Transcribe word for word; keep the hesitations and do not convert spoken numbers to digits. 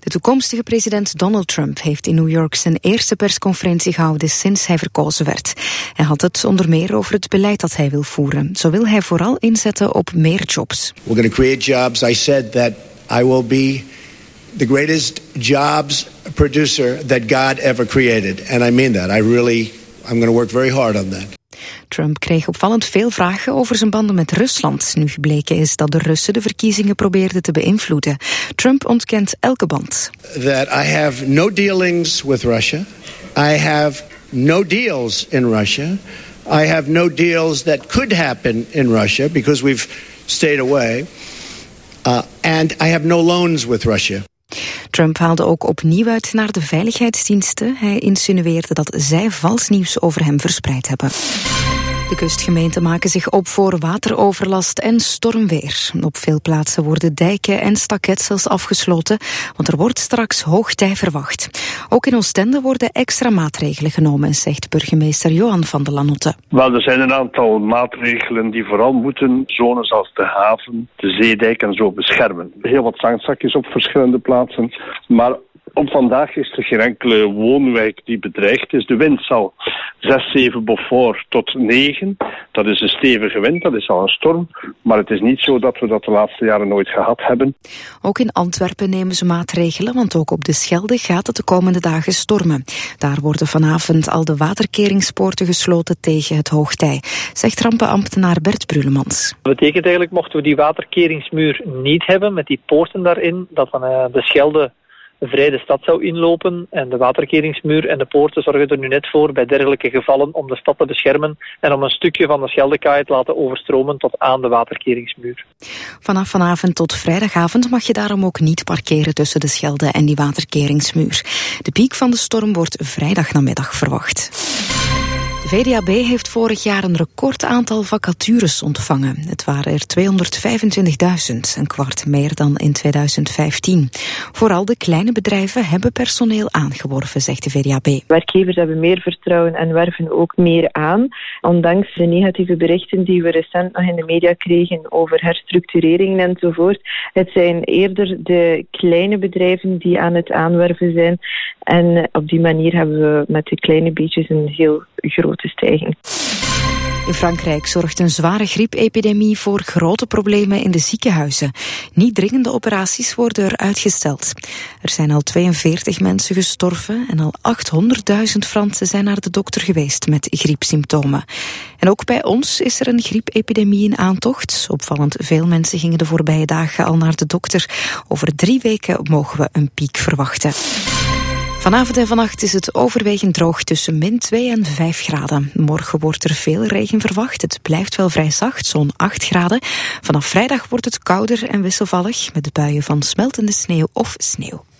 De toekomstige president Donald Trump heeft in New York zijn eerste persconferentie gehouden sinds hij verkozen werd. Hij had het onder meer over het beleid dat hij wil voeren. Zo wil hij vooral inzetten op meer jobs. We're going to create jobs. I said that I will be the greatest jobs producer that God ever created. And I mean that. I really, I'm going to work very hard on that. Trump kreeg opvallend veel vragen over zijn banden met Rusland. Nu gebleken is dat de Russen de verkiezingen probeerden te beïnvloeden. Trump ontkent elke band. That I have no dealings with Russia. I have no deals in Russia. I have no deals that could happen in Russia because we've stayed away. Uh, and I have no loans with Russia. Trump haalde ook opnieuw uit naar de veiligheidsdiensten. Hij insinueerde dat zij vals nieuws over hem verspreid hebben. De kustgemeenten maken zich op voor wateroverlast en stormweer. Op veel plaatsen worden dijken en staketsels afgesloten, want er wordt straks hoogtij verwacht. Ook in Oostende worden extra maatregelen genomen, zegt burgemeester Johan van der Lanotte. Wel, er zijn een aantal maatregelen die vooral moeten zones als de haven, de zeedijk en zo beschermen. Heel wat zandzakjes op verschillende plaatsen, maar op vandaag is er geen enkele woonwijk die bedreigd is. De wind zal zes, zeven Beaufort tot negen. Dat is een stevige wind, dat is al een storm. Maar het is niet zo dat we dat de laatste jaren nooit gehad hebben. Ook in Antwerpen nemen ze maatregelen, want ook op de Schelde gaat het de komende dagen stormen. Daar worden vanavond al de waterkeringspoorten gesloten tegen het hoogtij, zegt rampenambtenaar Bert Brulemans. Dat betekent eigenlijk, mochten we die waterkeringsmuur niet hebben, met die poorten daarin, dat dan uh, de Schelde vrij de stad zou inlopen en de waterkeringsmuur en de poorten zorgen er nu net voor bij dergelijke gevallen om de stad te beschermen en om een stukje van de Scheldekaai te laten overstromen tot aan de waterkeringsmuur. Vanaf vanavond tot vrijdagavond mag je daarom ook niet parkeren tussen de Schelde en die waterkeringsmuur. De piek van de storm wordt vrijdagnamiddag verwacht. De V D A B heeft vorig jaar een record aantal vacatures ontvangen. Het waren er tweehonderdvijfentwintigduizend, een kwart meer dan in tweeduizend vijftien. Vooral de kleine bedrijven hebben personeel aangeworven, zegt de V D A B. Werkgevers hebben meer vertrouwen en werven ook meer aan. Ondanks de negatieve berichten die we recent nog in de media kregen over herstructureringen enzovoort. Het zijn eerder de kleine bedrijven die aan het aanwerven zijn. En op die manier hebben we met de kleine beetjes een heel grote stijging. In Frankrijk zorgt een zware griepepidemie voor grote problemen in de ziekenhuizen. Niet dringende operaties worden er uitgesteld. Er zijn al tweeënveertig mensen gestorven en al achthonderdduizend Fransen zijn naar de dokter geweest met griepsymptomen. En ook bij ons is er een griepepidemie in aantocht. Opvallend veel mensen gingen de voorbije dagen al naar de dokter. Over drie weken mogen we een piek verwachten. Vanavond en vannacht is het overwegend droog tussen min twee en vijf graden. Morgen wordt er veel regen verwacht. Het blijft wel vrij zacht, zo'n acht graden. Vanaf vrijdag wordt het kouder en wisselvallig met buien van smeltende sneeuw of sneeuw.